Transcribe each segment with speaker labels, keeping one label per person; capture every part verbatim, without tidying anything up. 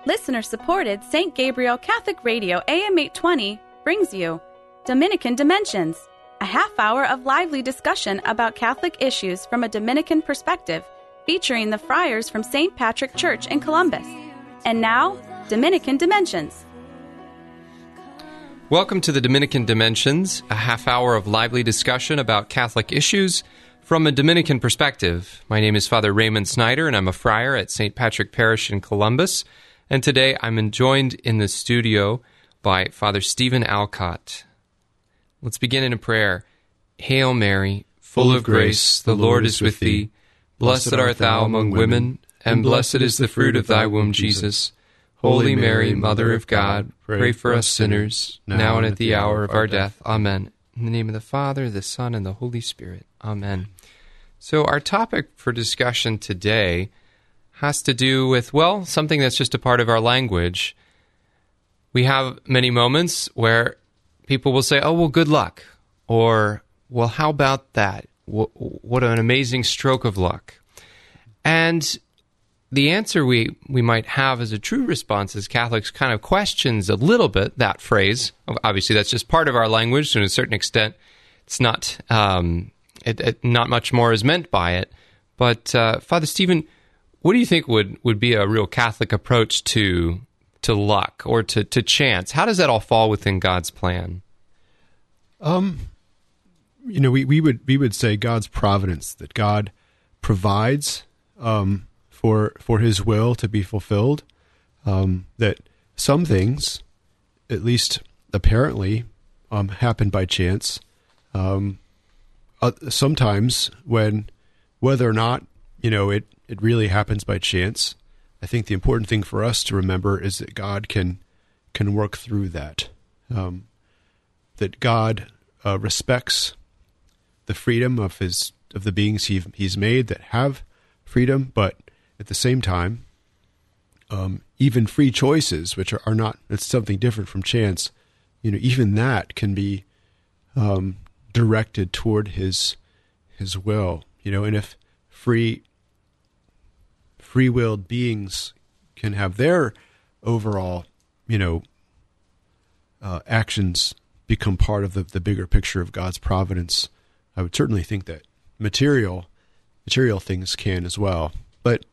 Speaker 1: Listener-supported Saint Gabriel Catholic Radio A M eight twenty brings you Dominican Dimensions, a half hour of lively discussion about Catholic issues from a Dominican perspective, featuring the friars from Saint Patrick Church in Columbus. And now, Dominican Dimensions.
Speaker 2: Welcome to the Dominican Dimensions, a half hour of lively discussion about Catholic issues from a Dominican perspective. My name is Father Raymond Snyder, and I'm a friar at Saint Patrick Parish in Columbus. And today I'm joined in the studio by Father Stephen Alcott. Let's begin in a prayer. Hail Mary, full of grace, the Lord is with thee. Blessed art thou among women, and blessed is the fruit of thy womb, Jesus. Holy Mary, Mother of God, pray for us sinners, now and at the hour of our death. Amen. In the name of the Father, the Son, and the Holy Spirit. Amen. So our topic for discussion today has to do with, well, something that's just a part of our language. We have many moments where people will say, oh, well, good luck. Or, well, how about that? What an amazing stroke of luck. And the answer we, we might have as a true response as Catholics kind of questions a little bit that phrase. Obviously, that's just part of our language. To a certain extent, it's not, um, it, it, not much more is meant by it. But, uh, Father Stephen, what do you think would, would be a real Catholic approach to to luck or to, to chance? How does that all fall within God's plan?
Speaker 3: Um, you know, we, we would we would say God's providence, that God provides um, for for His will to be fulfilled. Um, that some things, at least apparently, um, happen by chance. Um, uh, sometimes, when whether or not you know it. It really happens by chance. I think the important thing for us to remember is that God can can work through that. Um, that God uh, respects the freedom of his of the beings he, He's made that have freedom, but at the same time, um, even free choices, which are, are not it's something different from chance. You know, even that can be um, directed toward His His will. You know, and if free free-willed beings can have their overall, you know, uh, actions become part of the, the bigger picture of God's providence, I would certainly think that material material things can as well. But,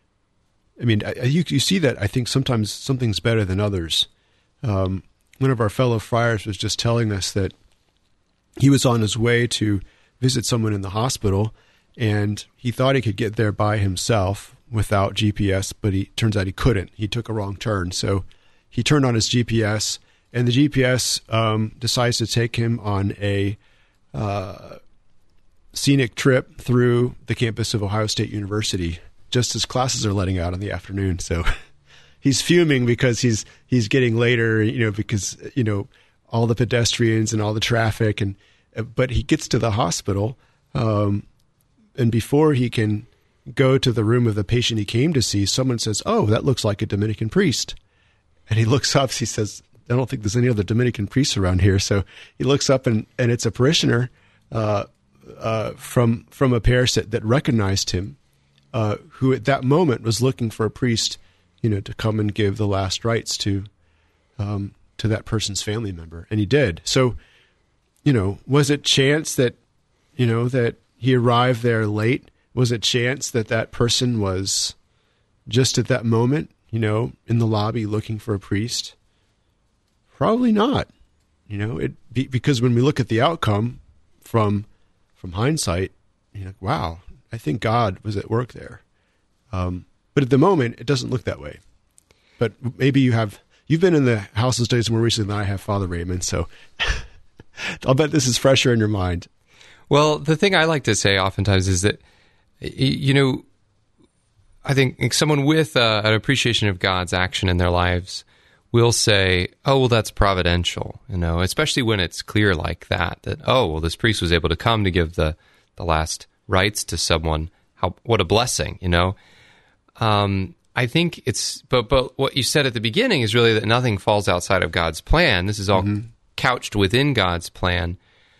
Speaker 3: I mean, I, you, you see that, I think, sometimes something's better than others. Um, one of our fellow friars was just telling us that he was on his way to visit someone in the hospital, and he thought he could get there by himself without G P S, but he turns out he couldn't. He took a wrong turn. So he turned on his G P S, and the G P S um, decides to take him on a uh, scenic trip through the campus of Ohio State University, just as classes are letting out in the afternoon. So he's fuming because he's he's getting later, you know, because, you know, all the pedestrians and all the traffic. and But he gets to the hospital, um, and before he can go to the room of the patient he came to see, someone says, oh, that looks like a Dominican priest. And he looks up, he says, I don't think there's any other Dominican priests around here. So he looks up, and, and it's a parishioner uh, uh, from from a parish that, that recognized him, uh, who at that moment was looking for a priest, you know, to come and give the last rites to um, to that person's family member. And he did. So, you know, was it chance that, you know, that he arrived there late? Was it chance that that person was just at that moment, you know, in the lobby looking for a priest? Probably not. You know, it be, because when we look at the outcome from from hindsight, you know, wow, I think God was at work there. Um, but at the moment, it doesn't look that way. But maybe you have you've been in the house of studies more recently than I have, Father Raymond. So I'll bet this is fresher in your mind.
Speaker 2: Well, the thing I like to say oftentimes is that, you know, I think someone with uh, an appreciation of God's action in their lives will say, oh, well, that's providential, you know, especially when it's clear like that, that, oh, well, this priest was able to come to give the, the last rites to someone. How, what a blessing, you know. Um, I think it's, but but what you said at the beginning is really that nothing falls outside of God's plan. This is all mm-hmm. couched within God's plan.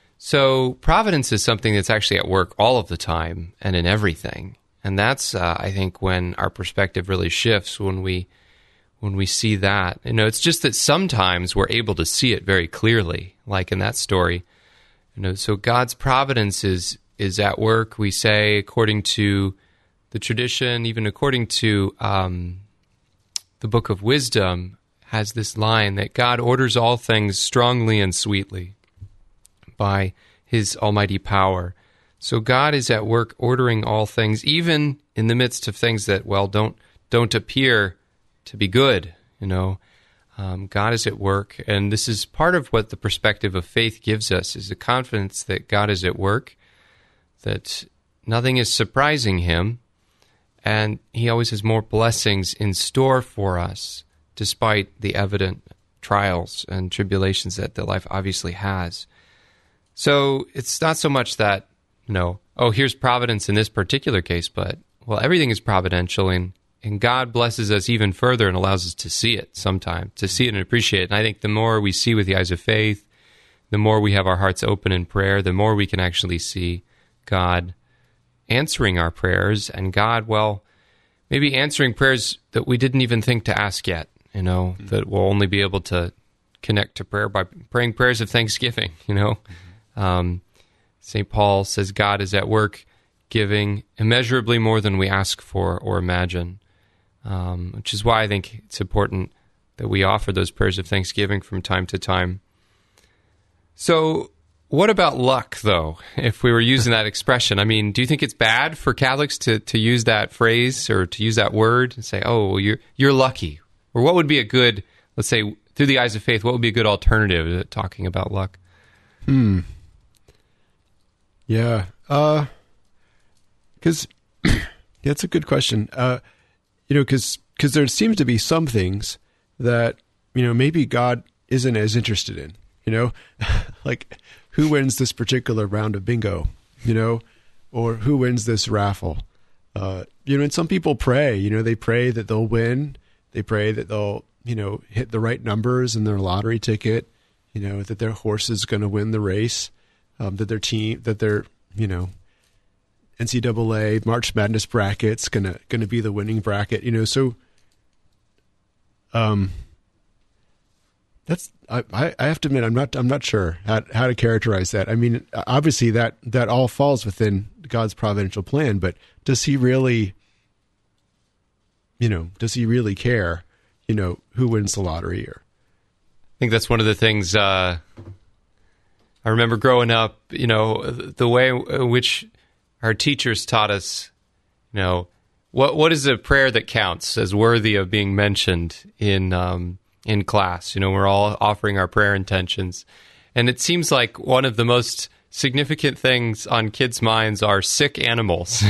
Speaker 2: So providence is something that's actually at work all of the time and in everything. And that's, uh, I think, when our perspective really shifts, when we when we see that. You know, it's just that sometimes we're able to see it very clearly, like in that story. You know, so God's providence is is at work, we say, according to the tradition, even according to um, the Book of Wisdom, has this line that God orders all things strongly and sweetly by his almighty power. So God is at work ordering all things, even in the midst of things that, well, don't don't appear to be good, you know. Um, God is at work, and this is part of what the perspective of faith gives us, is the confidence that God is at work, that nothing is surprising him, and he always has more blessings in store for us, despite the evident trials and tribulations that the life obviously has. So it's not so much that, you know, oh, here's providence in this particular case, but, well, everything is providential, and, and God blesses us even further and allows us to see it sometime, to see it and appreciate it. And I think the more we see with the eyes of faith, the more we have our hearts open in prayer, the more we can actually see God answering our prayers, and God, well, maybe answering prayers that we didn't even think to ask yet, you know, mm-hmm. that we'll only be able to connect to prayer by praying prayers of thanksgiving, you know. Mm-hmm. Um, Saint Paul says God is at work giving immeasurably more than we ask for or imagine, um, which is why I think it's important that we offer those prayers of thanksgiving from time to time. So what about luck, though, if we were using that expression? I mean, do you think it's bad for Catholics to, to use that phrase or to use that word and say, oh, well, you're you're lucky? Or what would be a good, let's say, through the eyes of faith, what would be a good alternative to talking about luck?
Speaker 3: Hmm. Yeah. Uh, because yeah, that's a good question. Uh, you know, because because there seems to be some things that, you know, maybe God isn't as interested in, you know, like who wins this particular round of bingo, you know, or who wins this raffle. Uh, you know, and some people pray, you know, they pray that they'll win. They pray that they'll, you know, hit the right numbers in their lottery ticket, you know, that their horse is going to win the race, um, that their team, that their, you know, N C double A March Madness bracket's gonna gonna be the winning bracket, you know. So, um, that's I, I have to admit I'm not I'm not sure how how to characterize that. I mean, obviously that that all falls within God's providential plan, but does He really, you know, does He really care, you know, who wins the lottery? Or
Speaker 2: I think that's one of the things. Uh, I remember growing up, you know, the way in which our teachers taught us, you know, what what is a prayer that counts as worthy of being mentioned in um, in class? You know, we're all offering our prayer intentions, and it seems like one of the most significant things on kids' minds are sick animals.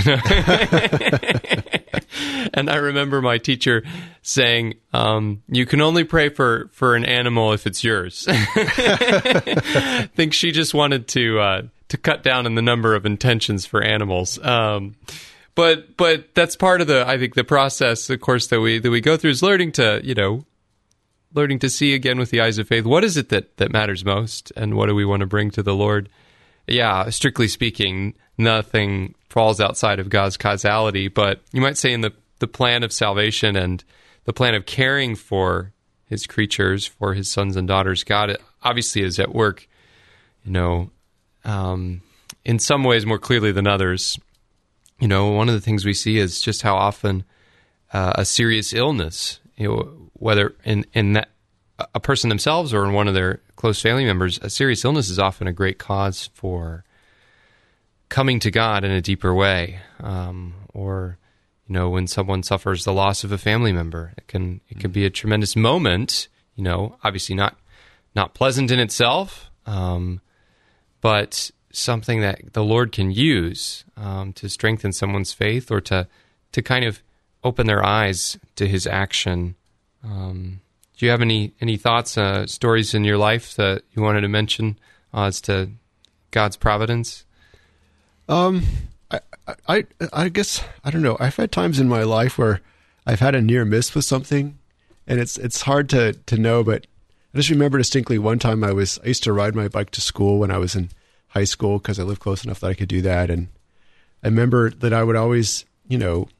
Speaker 2: And I remember my teacher saying, um, you can only pray for, for an animal if it's yours. I think she just wanted to uh, to cut down on the number of intentions for animals. Um, but but that's part of the, I think, the process, of course, that we that we go through is learning to, you know, learning to see again with the eyes of faith, what is it that, that matters most, and what do we want to bring to the Lord? Yeah, strictly speaking, nothing falls outside of God's causality, but you might say in the, the plan of salvation and the plan of caring for his creatures, for his sons and daughters, God obviously is at work, you know, um, in some ways more clearly than others. You know, one of the things we see is just how often uh, a serious illness, you know, whether in, in that, a person themselves or in one of their close family members, a serious illness is often a great cause for coming to God in a deeper way. Um, or, you know, when someone suffers the loss of a family member, it can it can be a tremendous moment. You know, obviously not not pleasant in itself, um, but something that the Lord can use um, to strengthen someone's faith or to to kind of open their eyes to His action. Um, do you have any any thoughts, uh, stories in your life that you wanted to mention uh, as to God's providence?
Speaker 3: Um, I, I, I guess, I don't know. I've had times in my life where I've had a near miss with something, and it's it's hard to, to know, but I just remember distinctly one time I was, I used to ride my bike to school when I was in high school because I lived close enough that I could do that. And I remember that I would always, you know,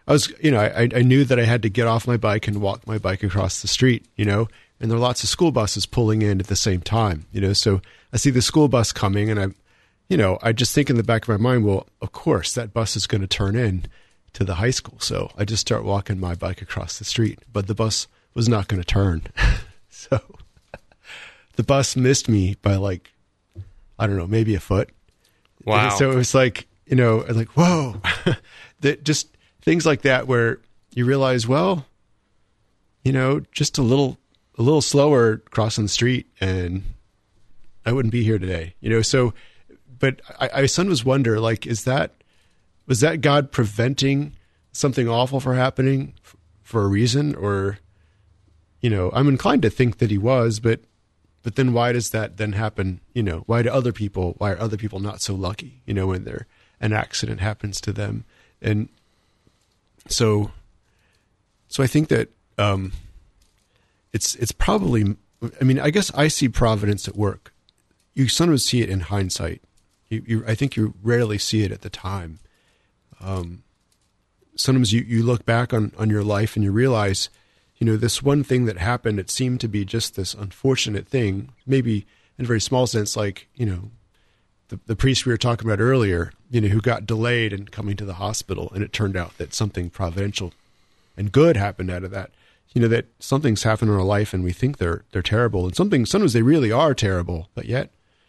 Speaker 3: I was, you know, I, I knew that I had to get off my bike and walk my bike across the street, you know, and there are lots of school buses pulling in at the same time, you know, so I see the school bus coming and I, you know, I just think in the back of my mind, well, of course that bus is going to turn in to the high school. So I just start walking my bike across the street, but the bus was not going to turn. So the bus missed me by like, I don't know, maybe a foot.
Speaker 2: Wow.
Speaker 3: And so it was like, you know, like, whoa, that just things like that where you realize, well, you know, just a little, a little slower crossing the street and I wouldn't be here today, you know? So, but I, I sometimes wonder, like, is that, was that God preventing something awful from happening f- for a reason? Or, you know, I'm inclined to think that he was, but, but then why does that then happen? You know, why do other people, why are other people not so lucky, you know, when they're, an accident happens to them? And so, so I think that, um, it's, it's probably, I mean, I guess I see providence at work. You sometimes see it in hindsight. You, you, I think you rarely see it at the time. Um, sometimes you, you look back on, on your life and you realize, you know, this one thing that happened, it seemed to be just this unfortunate thing, maybe in a very small sense, like, you know, the, the priest we were talking about earlier, you know, who got delayed in coming to the hospital, and it turned out that something providential and good happened out of that. You know, that something's happened in our life and we think they're, they're terrible, and something, sometimes they really are terrible, but yet,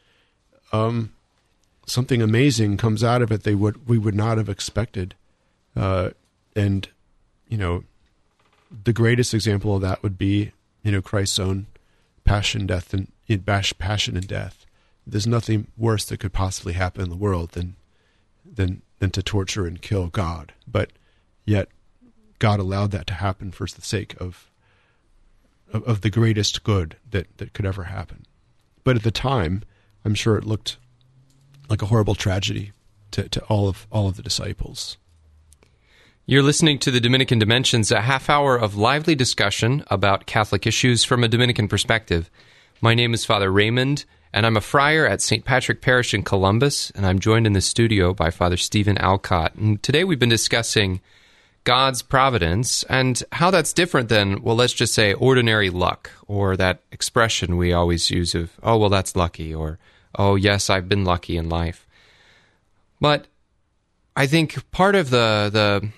Speaker 3: um, something amazing comes out of it they would, we would not have expected. Uh, and, you know, the greatest example of that would be, you know, Christ's own passion, death, and passion and death. There's nothing worse that could possibly happen in the world than, than, than to torture and kill God. But yet God allowed that to happen for the sake of, of, of the greatest good that, that could ever happen. But at the time, I'm sure it looked like a horrible tragedy to, to all of, all of the disciples.
Speaker 2: You're listening to the Dominican Dimensions, a half hour of lively discussion about Catholic issues from a Dominican perspective. My name is Father Raymond, and I'm a friar at Saint Patrick Parish in Columbus, and I'm joined in the studio by Father Stephen Alcott. And today we've been discussing God's providence and how that's different than, well, let's just say ordinary luck, or that expression we always use of, oh, well, that's lucky, or, oh, yes, I've been lucky in life. But I think part of the the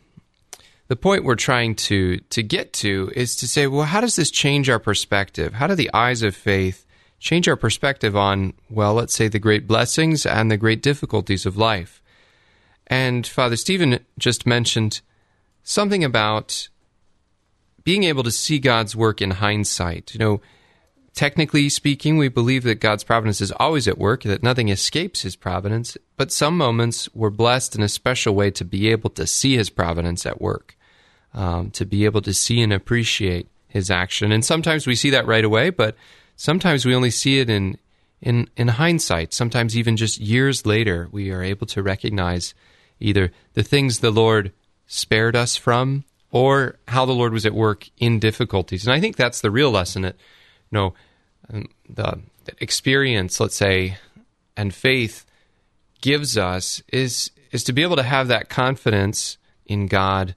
Speaker 2: the point we're trying to to get to is to say, well, how does this change our perspective? How do the eyes of faith change our perspective on, well, let's say the great blessings and the great difficulties of life? And Father Stephen just mentioned something about being able to see God's work in hindsight. You know, technically speaking, we believe that God's providence is always at work, that nothing escapes his providence, but some moments we're blessed in a special way to be able to see his providence at work, um, to be able to see and appreciate his action. And sometimes we see that right away, but sometimes we only see it in, in, in hindsight. Sometimes even just years later, we are able to recognize either the things the Lord spared us from or how the Lord was at work in difficulties. And I think that's the real lesson that, you know, um, the, the experience, let's say, and faith gives us is is to be able to have that confidence in God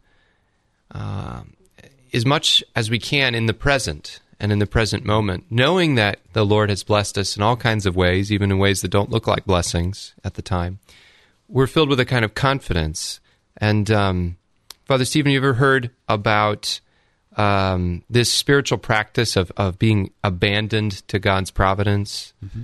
Speaker 2: uh, as much as we can in the present and in the present moment, knowing that the Lord has blessed us in all kinds of ways, even in ways that don't look like blessings at the time. We're filled with a kind of confidence. And um, Father Stephen, you ever heard about um, this spiritual practice of, of being abandoned to God's providence? Mm-hmm.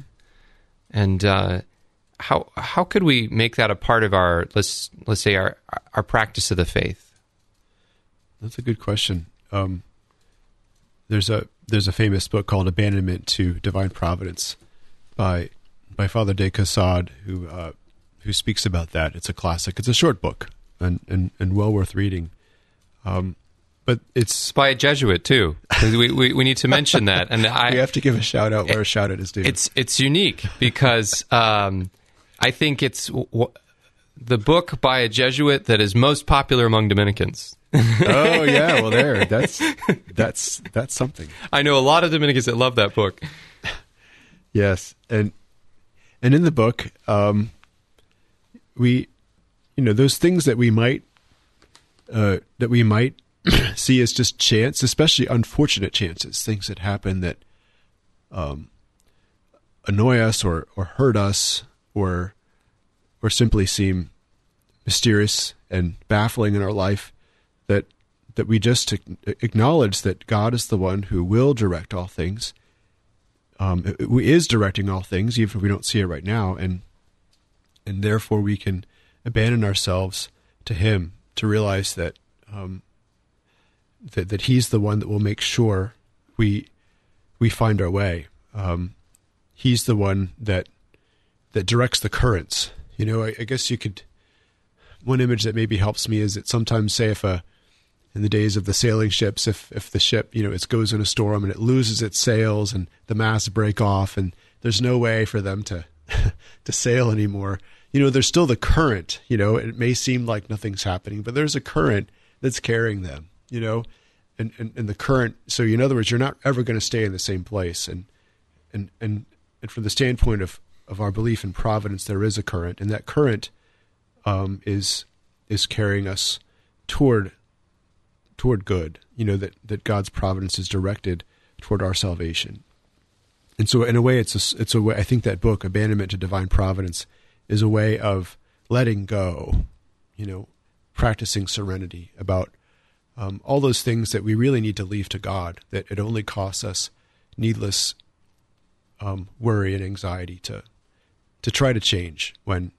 Speaker 2: And uh, how how could we make that a part of our, let's let's say, our our practice of the faith?
Speaker 3: That's a good question. Um, there's a there's a famous book called Abandonment to Divine Providence by by Father de Caussade, who uh, who speaks about that. It's a classic. It's a short book and and, and well worth reading. Um, but it's
Speaker 2: by a Jesuit too. we, we we need to mention that, and I
Speaker 3: we have to give a shout out where a shout out is due.
Speaker 2: It's it's unique because um, I think it's w- the book by a Jesuit that is most popular among Dominicans.
Speaker 3: Oh yeah, well there, that's that's that's something.
Speaker 2: I know a lot of Dominicans that love that book.
Speaker 3: Yes, and and in the book, um, we, you know, those things that we might uh, that we might see as just chance, especially unfortunate chances, things that happen that um, annoy us or, or hurt us or or simply seem mysterious and baffling in our life, that that we just acknowledge that God is the one who will direct all things, um, who is directing all things, even if we don't see it right now, and and therefore we can abandon ourselves to Him, to realize that um, that that He's the one that will make sure we we find our way. Um, he's the one that that directs the currents. You know, I, I guess you could. One image that maybe helps me is that sometimes, say, if a in the days of the sailing ships, if if the ship, you know, it goes in a storm and it loses its sails and the masts break off and there's no way for them to to sail anymore, you know, there's still the current. You know, it may seem like nothing's happening, but there's a current that's carrying them. You know, and and, and the current. So in other words, you're not ever going to stay in the same place. And and and and from the standpoint of of our belief in providence, there is a current, and that current um, is is carrying us toward. toward good, you know, that, that God's providence is directed toward our salvation. And so in a way, it's a, it's a way, I think that book, Abandonment to Divine Providence, is a way of letting go, you know, practicing serenity about um, all those things that we really need to leave to God, that it only costs us needless um, worry and anxiety to to try to change when,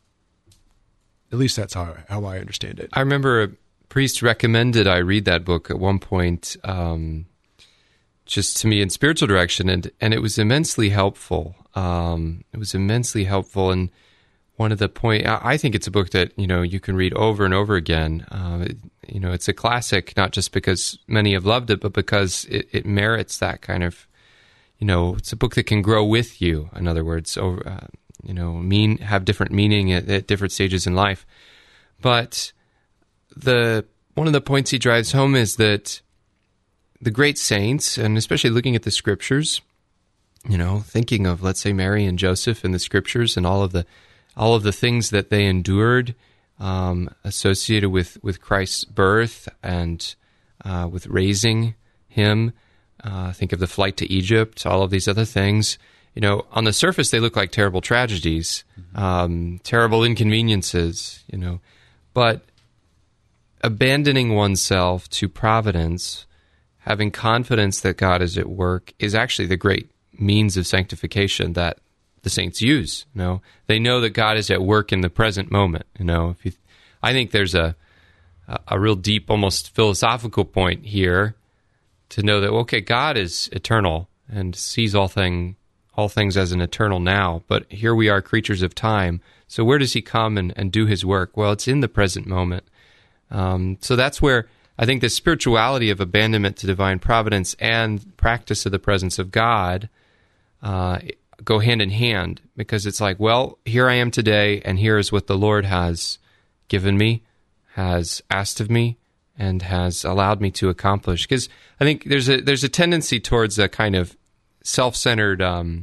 Speaker 3: at least that's how, how I understand it.
Speaker 2: I remember a priest recommended I read that book at one point, um, just to me in spiritual direction, and, and it was immensely helpful. Um, it was immensely helpful, and one of the point, I think it's a book that, you know, you can read over and over again. Uh, it, you know, it's a classic, not just because many have loved it, but because it, it merits that kind of, you know, it's a book that can grow with you. In other words, over, uh, you know, mean have different meaning at, at different stages in life. But the one of the points he drives home is that the great saints, and especially looking at the scriptures, you know, thinking of, let's say, Mary and Joseph in the scriptures and all of the all of the things that they endured um, associated with, with Christ's birth and uh, with raising him. Uh, think of the flight to Egypt, all of these other things. You know, on the surface, they look like terrible tragedies, mm-hmm. um, terrible inconveniences, you know. But abandoning oneself to providence, having confidence that God is at work, is actually the great means of sanctification that the saints use. You know, they know that God is at work in the present moment. You know, if you, I think there's a a real deep, almost philosophical point here to know that, okay, God is eternal and sees all thing all things as an eternal now, but here we are, creatures of time. So where does He come and, and do His work? Well, it's in the present moment. Um, so that's where I think the spirituality of abandonment to divine providence and practice of the presence of God uh, go hand in hand, because it's like, well, here I am today, and here is what the Lord has given me, has asked of me, and has allowed me to accomplish. Because I think there's a there's a tendency towards a kind of self-centered um,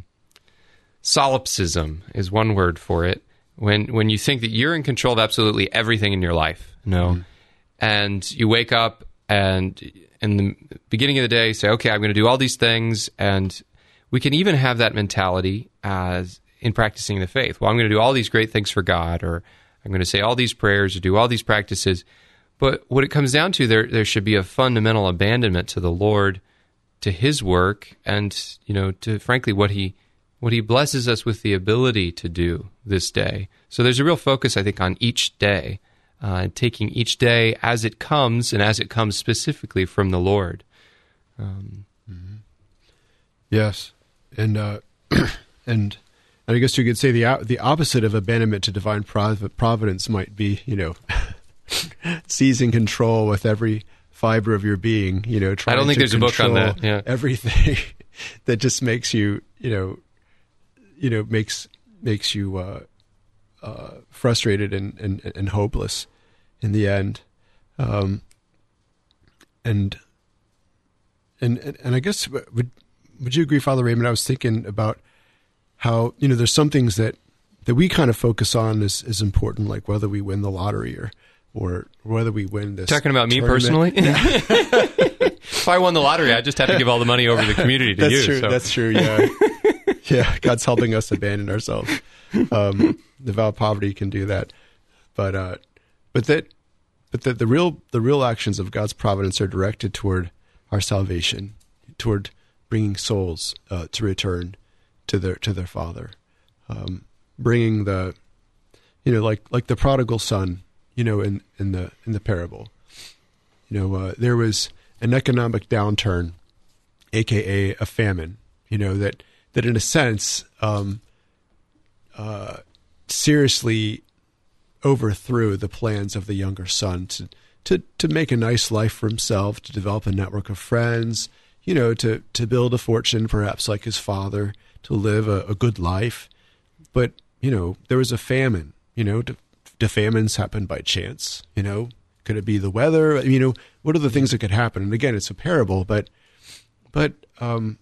Speaker 2: solipsism is one word for it. When when you think that you're in control of absolutely everything in your life, you know, mm-hmm. and you wake up and in the beginning of the day say, okay, I'm going to do all these things, and we can even have that mentality as in practicing the faith. Well, I'm going to do all these great things for God, or I'm going to say all these prayers or do all these practices. But what it comes down to, there there should be a fundamental abandonment to the Lord, to His work, and, you know, to frankly what He what He blesses us with the ability to do this day. So there's a real focus, I think, on each day, uh, taking each day as it comes, and as it comes specifically from the Lord. Um,
Speaker 3: mm-hmm. Yes, and uh, and I guess you could say the the opposite of abandonment to divine providence might be, you know, seizing control with every fiber of your being, you know, trying
Speaker 2: I don't think
Speaker 3: to
Speaker 2: there's a book on that. Yeah.
Speaker 3: Everything that just makes you, you know, you know, makes makes you uh, uh, frustrated and, and and hopeless in the end. Um, and, and and and I guess would would you agree, Father Raymond? I was thinking about how, you know, there's some things that that we kind of focus on as, as important, like whether we win the lottery or or whether we win this.
Speaker 2: Talking about me
Speaker 3: tournament.
Speaker 2: personally? If I won the lottery, I'd just have to give all the money over to the community to
Speaker 3: That's
Speaker 2: you.
Speaker 3: True.
Speaker 2: So.
Speaker 3: That's true, yeah. Yeah, God's helping us abandon ourselves. Um, the vow of poverty can do that. But uh, but that but the, the real the real actions of God's providence are directed toward our salvation, toward bringing souls uh, to return to their to their Father, um, bringing the, you know, like like the prodigal son, you know, in, in the in the parable, you know, uh, there was an economic downturn, aka a famine, you know, that that in a sense um, uh, seriously overthrew the plans of the younger son to to to make a nice life for himself, to develop a network of friends, you know, to to build a fortune, perhaps like his father, to live a, a good life. But, you know, there was a famine. You know, do, do famines happen by chance? You know, could it be the weather? You know, what are the things that could happen? And again, it's a parable, but but um,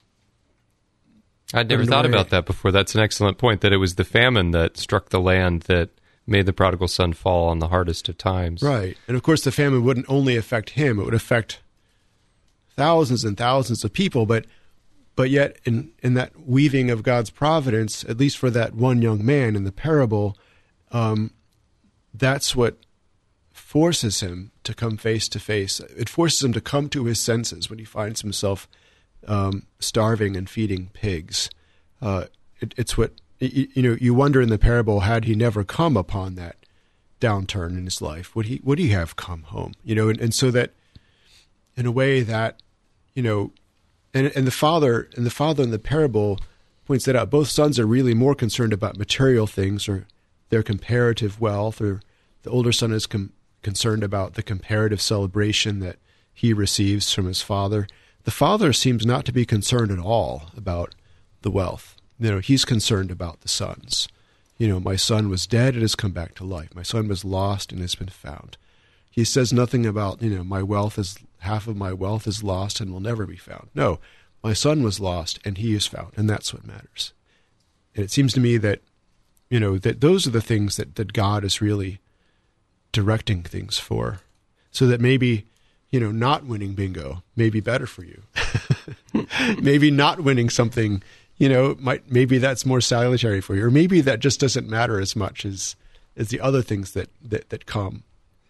Speaker 2: I'd never thought way, about that before. That's an excellent point, that it was the famine that struck the land that made the prodigal son fall on the hardest of times.
Speaker 3: Right. And of course, the famine wouldn't only affect him, it would affect thousands and thousands of people, but but yet in, in that weaving of God's providence, at least for that one young man in the parable, um, that's what forces him to come face to face. It forces him to come to his senses when he finds himself um, starving and feeding pigs. Uh, it, it's what, you, you know, you wonder in the parable, had he never come upon that downturn in his life, would he would he have come home? You know, and, and so that in a way that, you know, and and the father and the father in the parable points that out. Both sons are really more concerned about material things or their comparative wealth, or the older son is com- concerned about the comparative celebration that he receives from his father. The father seems not to be concerned at all about the wealth. You know, he's concerned about the sons. You know, my son was dead and has come back to life. My son was lost and has been found. He says nothing about, you know, my wealth is, half of my wealth is lost and will never be found. No, my son was lost and he is found, and that's what matters. And it seems to me that, you know, that those are the things that, that God is really directing things for, so that maybe, you know, not winning bingo may be better for you. Maybe not winning something, you know, might maybe that's more salutary for you, or maybe that just doesn't matter as much as as the other things that that, that come.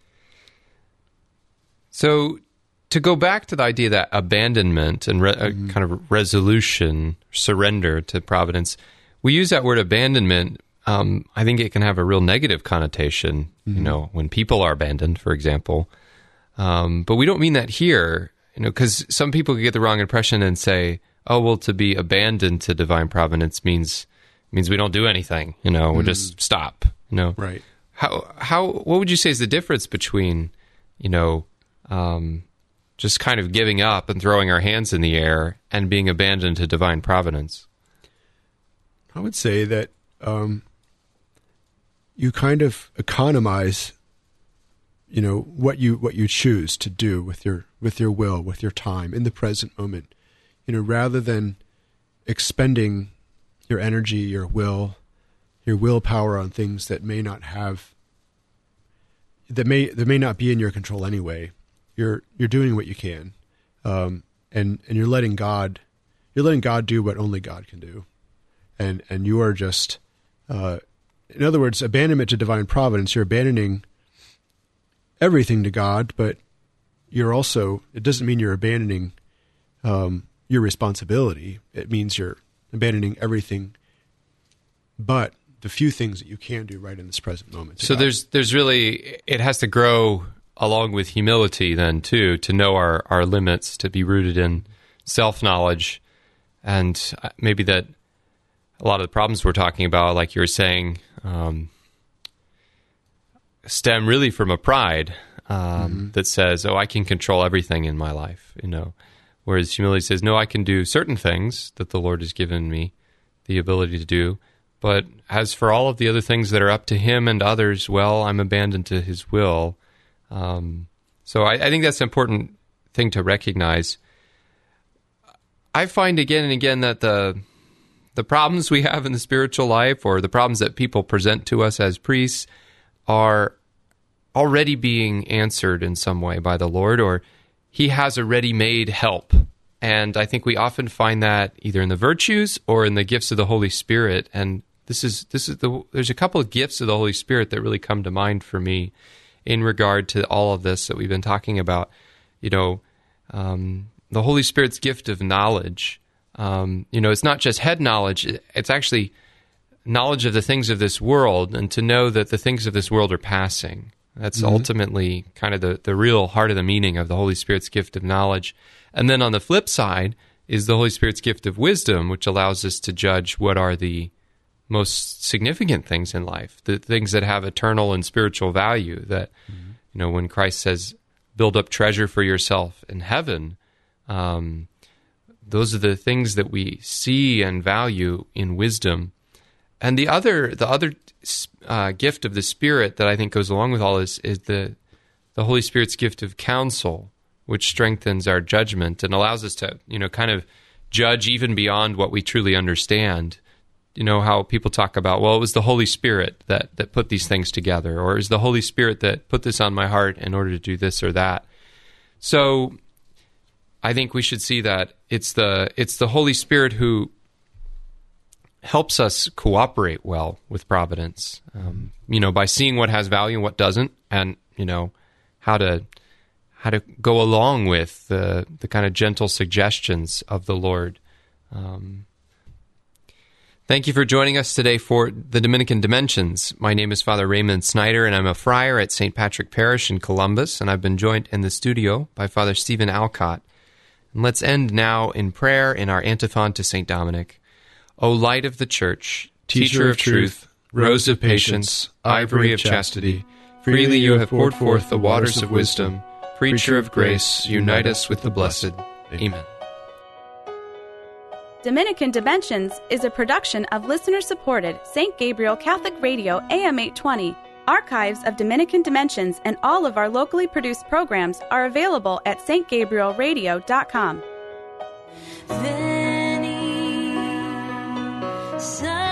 Speaker 2: So, to go back to the idea that abandonment and re- mm-hmm. kind of resolution, surrender to providence, we use that word abandonment. Um, I think it can have a real negative connotation, mm-hmm. you know, when people are abandoned, for example. Um, but we don't mean that here, you know, because some people get the wrong impression and say, oh, well, to be abandoned to divine providence means means we don't do anything, you know, mm-hmm. we just stop, you know.
Speaker 3: Right.
Speaker 2: How, how, what would you say is the difference between, you know, um, just kind of giving up and throwing our hands in the air and being abandoned to divine providence?
Speaker 3: I would say that um, you kind of economize, you know, what you what you choose to do with your with your will, with your time in the present moment. You know, rather than expending your energy, your will, your willpower on things that may not have that may that may not be in your control anyway. You're you're doing what you can, um, and and you're letting God, you're letting God do what only God can do, and and you are just, uh, in other words, abandonment to divine providence. You're abandoning everything to God, but you're also, it doesn't mean you're abandoning um, your responsibility. It means you're abandoning everything, but the few things that you can do right in this present moment.
Speaker 2: So
Speaker 3: God.
Speaker 2: there's there's really, it has to grow along with humility then too, to know our, our limits, to be rooted in self-knowledge. And maybe that a lot of the problems we're talking about, like you were saying, um, stem really from a pride um, mm-hmm. that says, oh, I can control everything in my life, you know. Whereas humility says, no, I can do certain things that the Lord has given me the ability to do. But as for all of the other things that are up to him and others, well, I'm abandoned to his will. Um, so I, I think that's an important thing to recognize. I find again and again that the the problems we have in the spiritual life, or the problems that people present to us as priests, are already being answered in some way by the Lord, or he has a ready-made help. And I think we often find that either in the virtues or in the gifts of the Holy Spirit. And this is this is the there's a couple of gifts of the Holy Spirit that really come to mind for me in regard to all of this that we've been talking about. You know, um, the Holy Spirit's gift of knowledge. Um, you know, it's not just head knowledge; it's actually knowledge of the things of this world, and to know that the things of this world are passing. That's mm-hmm. ultimately kind of the, the real heart of the meaning of the Holy Spirit's gift of knowledge. And then on the flip side is the Holy Spirit's gift of wisdom, which allows us to judge what are the most significant things in life, the things that have eternal and spiritual value. That, mm-hmm. you know, when Christ says, build up treasure for yourself in heaven, um, those are the things that we see and value in wisdom. And the other, the other uh, gift of the Spirit that I think goes along with all this is the the Holy Spirit's gift of counsel, which strengthens our judgment and allows us to, you know, kind of judge even beyond what we truly understand. You know how people talk about, well, it was the Holy Spirit that that put these things together, or it was the Holy Spirit that put this on my heart in order to do this or that. So I think we should see that it's the it's the Holy Spirit who helps us cooperate well with providence, um, you know, by seeing what has value and what doesn't, and, you know, how to how to go along with the the kind of gentle suggestions of the Lord. Um, thank you for joining us today for the Dominican Dimensions. My name is Father Raymond Snyder, and I'm a friar at Saint Patrick Parish in Columbus, and I've been joined in the studio by Father Stephen Alcott. And let's end now in prayer in our antiphon to Saint Dominic. O light of the Church, teacher of truth, rose of patience, ivory of chastity, freely you have poured forth the waters of wisdom. Preacher of grace, unite us with the blessed. Amen.
Speaker 1: Dominican Dimensions is a production of listener-supported Saint Gabriel Catholic Radio A M eight twenty. Archives of Dominican Dimensions and all of our locally produced programs are available at s t gabriel radio dot com.
Speaker 4: So